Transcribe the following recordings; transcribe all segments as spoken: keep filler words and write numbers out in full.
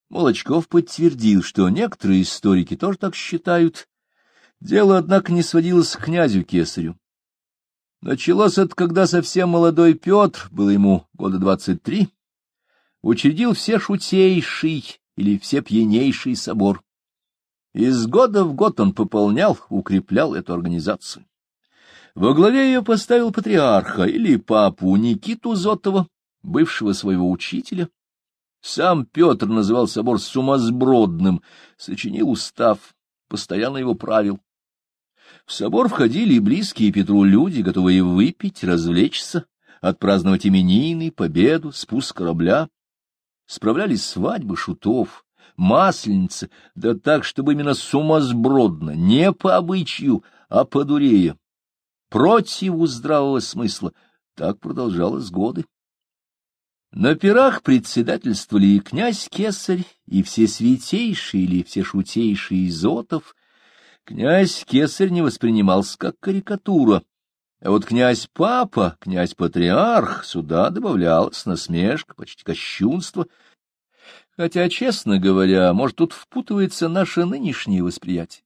Молочков подтвердил, что некоторые историки тоже так считают. Дело, однако, не сводилось к князю Кесарю. Началось это, когда совсем молодой Петр, было ему года двадцать три, учредил всешутейший или всепьянейший собор. Из года в год он пополнял, укреплял эту организацию. Во главе ее поставил патриарха или папу Никиту Зотова, бывшего своего учителя. Сам Петр называл собор сумасбродным, сочинил устав, постоянно его правил. В собор входили и близкие Петру люди, готовые выпить, развлечься, отпраздновать именины, победу, спуск корабля. Справлялись свадьбы шутов, масленицы, да так, чтобы именно сумасбродно, не по обычаю, а по дурея. Противу здравого смысла. Так продолжалось годы. На пирах председательствовали и князь Кесарь, и все святейшие или все шутейшие Зотов. Князь Кесарь не воспринимался как карикатура, а вот князь-папа, князь-патриарх, сюда добавлялась насмешка, почти кощунство. Хотя, честно говоря, может, тут впутывается наше нынешнее восприятие.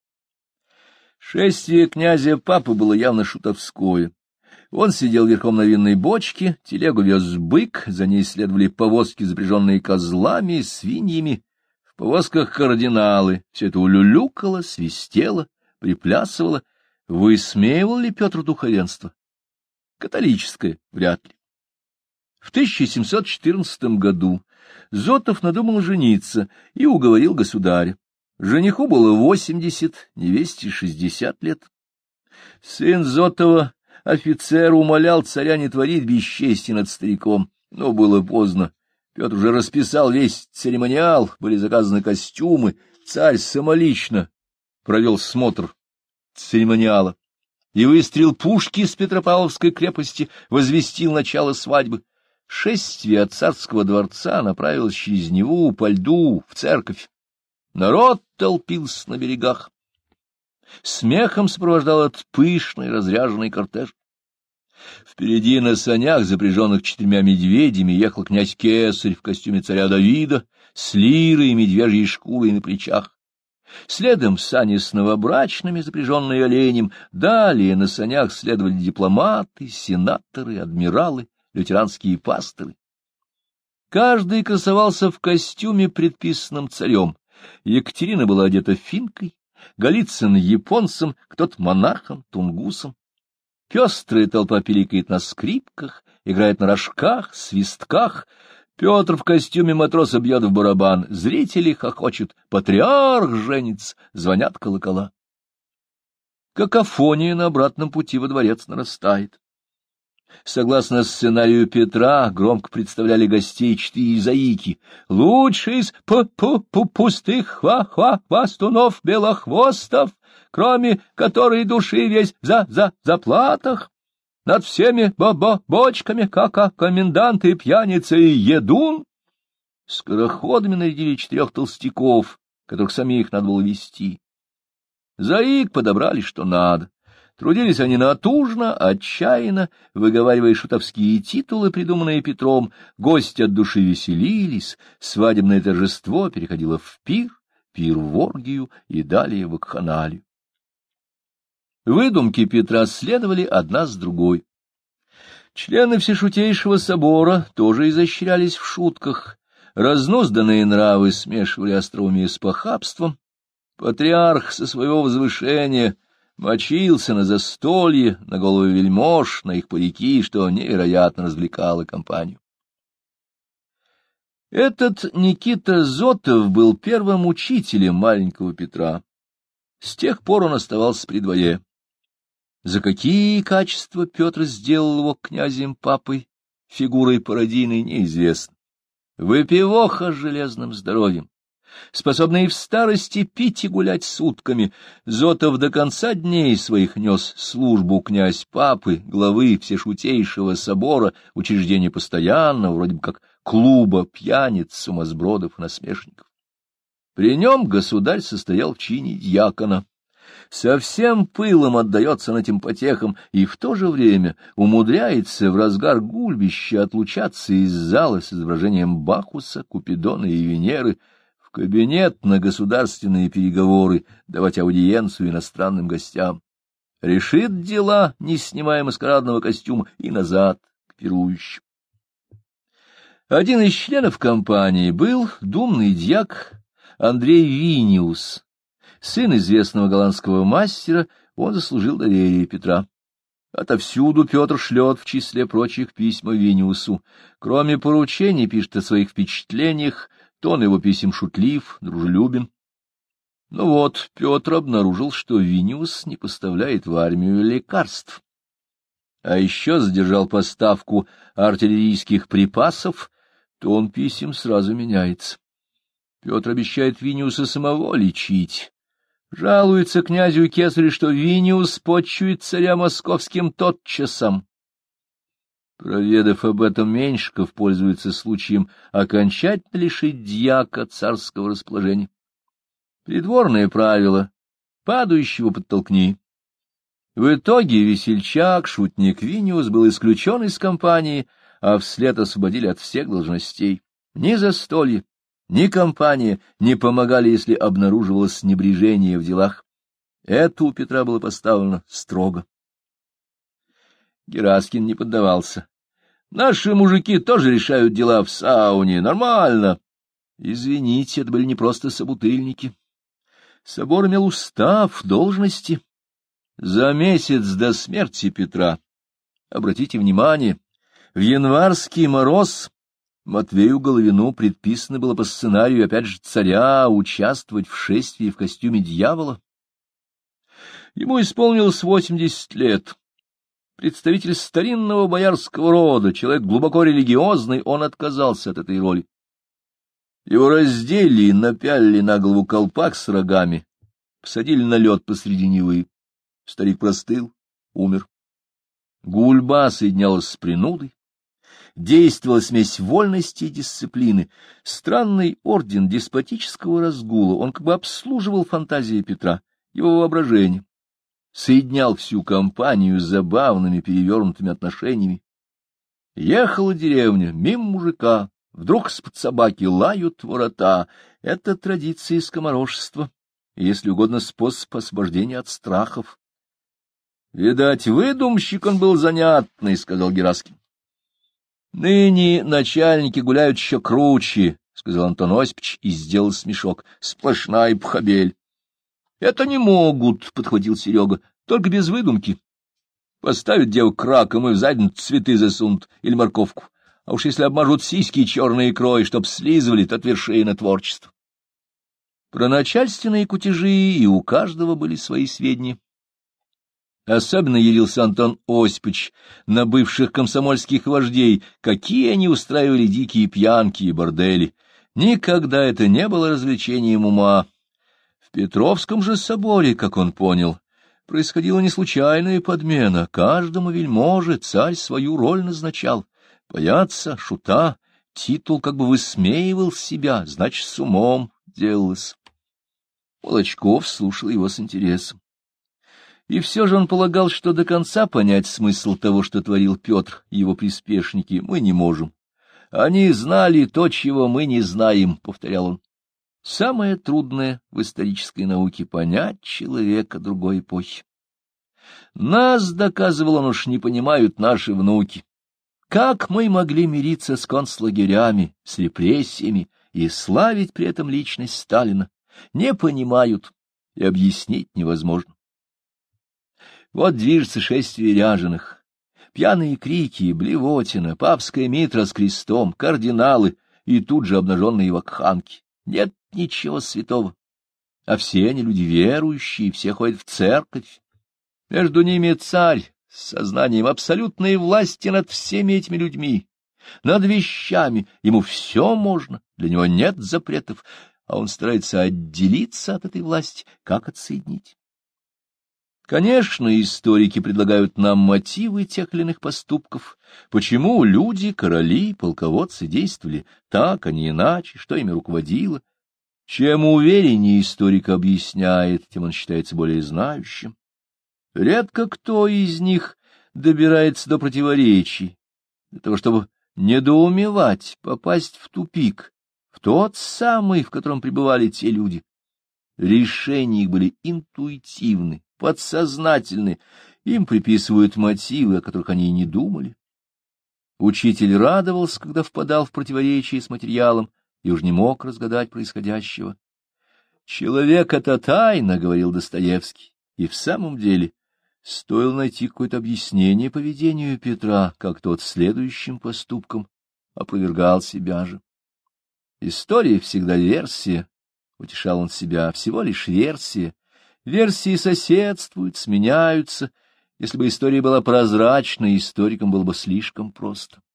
Шествие князя-папы было явно шутовское. Он сидел верхом на винной бочке, телегу вез бык, за ней следовали повозки, запряженные козлами, свиньями. В повозках кардиналы. Все это улюлюкало, свистело, приплясывало. Высмеивал ли Петр духовенство? Католическое вряд ли. В тысяча семьсот четырнадцатом году Зотов надумал жениться и уговорил государя. Жениху было восемьдесят, невесте шестьдесят лет. Сын Зотова, офицер, умолял царя не творить бесчестия над стариком, но было поздно. Петр уже расписал весь церемониал, были заказаны костюмы, царь самолично провел смотр церемониала и выстрел пушки с Петропавловской крепости возвестил начало свадьбы. Шествие от царского дворца направилось через Неву по льду в церковь. Народ толпился на берегах. Смехом сопровождал этот пышный разряженный кортеж. Впереди на санях, запряженных четырьмя медведями, ехал князь Кесарь в костюме царя Давида, с лирой и медвежьей шкурой на плечах. Следом сани с новобрачными, запряженные оленем, далее на санях следовали дипломаты, сенаторы, адмиралы, лютеранские пасторы. Каждый красовался в костюме, предписанном царем. Екатерина была одета финкой, Голицын — японцем, кто-то монахом, тунгусом. Пестрая толпа пиликает на скрипках, играет на рожках, свистках. Петр в костюме матроса бьет в барабан, зрители хохочут, патриарх женится, звонят колокола. Какофония на обратном пути во дворец нарастает. Согласно сценарию Петра, громко представляли гостей четыре заики. Лучший из п-п-п-пустых хва-хва-хвастунов белохвостов, кроме которой души весь за за заплатах, над всеми бо-бо-бочками, как коменданты, пьяницы и едун. Скороходами нарядили четырех толстяков, которых самих надо было вести. Заик подобрали что надо. Трудились они натужно, отчаянно, выговаривая шутовские титулы, придуманные Петром. Гости от души веселились, свадебное торжество переходило в пир, пир в оргию и далее в вакханалию. Выдумки Петра следовали одна с другой. Члены Всешутейшего собора тоже изощрялись в шутках. Разнузданные нравы смешивали остроумие с похабством. Патриарх со своего возвышения мочился на застолье, на головы вельмож, на их парики, что невероятно развлекало компанию. Этот Никита Зотов был первым учителем маленького Петра. С тех пор он оставался при дворе. За какие качества Петр сделал его князем-папой, фигурой пародийной, неизвестно. Выпивоха с железным здоровьем, способный в старости пить и гулять сутками, Зотов до конца дней своих нес службу князь-папы, главы Всешутейшего собора, учреждения постоянного, вроде бы как клуба пьяниц, сумасбродов и насмешников. При нем государь состоял в чине дьякона. со всем пылом отдается этим потехам и в то же время умудряется в разгар гульбища отлучаться из зала с изображением Бакхуса, Купидона и Венеры в кабинет на государственные переговоры, давать аудиенцию иностранным гостям. Решит дела, не снимая маскарадного костюма, и назад к пирующим. Один из членов компании был думный дьяк Андрей Виниус. Сын известного голландского мастера, он заслужил доверие Петра. Отовсюду Петр шлет в числе прочих письма Виниусу. Кроме поручений, пишет о своих впечатлениях, тон его писем шутлив, дружелюбен. Ну вот, Петр обнаружил, что Виниус не поставляет в армию лекарств. А еще задержал поставку артиллерийских припасов, тон писем сразу меняется. Петр обещает Виниуса самого лечить. Жалуется князю и кесарю, что Виниус почует царя московским тотчасом. Проведав об этом, Меньшиков пользуется случаем окончательно лишить дьяка царского расположения. Придворное правило — падающего подтолкни. В итоге весельчак, шутник Виниус был исключен из компании, а вслед освободили от всех должностей. Ни застолье, ни компания не помогали, если обнаруживалось небрежение в делах. Это у Петра было поставлено строго. Гераскин не поддавался. Наши мужики тоже решают дела в сауне. Нормально. Извините, это были не просто собутыльники. Собор имел устав, должности. За месяц до смерти Петра, обратите внимание, в январский мороз Матвею Головину предписано было по сценарию, опять же, царя участвовать в шествии в костюме дьявола. Ему исполнилось восемьдесят лет. Представитель старинного боярского рода, человек глубоко религиозный, он отказался от этой роли. Его раздели и напялили на голову колпак с рогами, посадили на лед посреди Невы. Старик простыл, умер. Гульба соединялась с принудой. Действовала смесь вольности и дисциплины. Странный орден деспотического разгула, он как бы обслуживал фантазии Петра, его воображение. Соединял всю компанию с забавными перевернутыми отношениями. Ехала деревня, мимо мужика, вдруг с-под собаки лают ворота. Это традиция скоморошества, если угодно способ освобождения от страхов. — Видать, выдумщик он был занятный, — сказал Гераскин. — Ныне начальники гуляют еще круче, — сказал Антон Осипович и сделал смешок. — Сплошная пхабель. — Это не могут, — подхватил Серега, — только без выдумки. Поставят девок раком и в задницу цветы засунут или морковку. А уж если обмажут сиськи черной икрой, чтоб слизывали, то вершина творчества. Про начальственные кутежи и у каждого были свои сведения. Особенно ярился Антон Осипович на бывших комсомольских вождей, какие они устраивали дикие пьянки и бордели. Никогда это не было развлечением ума. В Петровском же соборе, как он понял, происходила не случайная подмена. Каждому вельможе царь свою роль назначал. Паяца, шута, титул как бы высмеивал себя, значит, с умом делалось. Молочков слушал его с интересом. И все же он полагал, что до конца понять смысл того, что творил Петр и его приспешники, мы не можем. Они знали то, чего мы не знаем, — повторял он. Самое трудное в исторической науке — понять человека другой эпохи. Нас, доказывал он, уж не понимают наши внуки. Как мы могли мириться с концлагерями, с репрессиями и славить при этом личность Сталина? Не понимают, и объяснить невозможно. Вот движется шествие ряженых, пьяные крики, блевотина, папская митра с крестом, кардиналы и тут же обнаженные вакханки. Нет ничего святого, а все они люди верующие, все ходят в церковь. Между ними царь с сознанием абсолютной власти над всеми этими людьми, над вещами, ему все можно, для него нет запретов, а он старается отделиться от этой власти, как отсоединить. Конечно, историки предлагают нам мотивы тех или иных поступков, почему люди, короли, полководцы действовали так, а не иначе, что ими руководило. Чем увереннее историк объясняет, тем он считается более знающим. Редко кто из них добирается до противоречий, для того, чтобы недоумевать, попасть в тупик, в тот самый, в котором пребывали те люди. Решения их были интуитивны, подсознательны, им приписывают мотивы, о которых они и не думали. Учитель радовался, когда впадал в противоречие с материалом, и уж не мог разгадать происходящего. «Человек — это тайна», — говорил Достоевский, и в самом деле стоило найти какое-то объяснение поведению Петра, как тот следующим поступком опровергал себя же. «История всегда версия», — утешал он себя, — «всего лишь версия. Версии соседствуют, сменяются. Если бы история была прозрачной, историкам было бы слишком просто».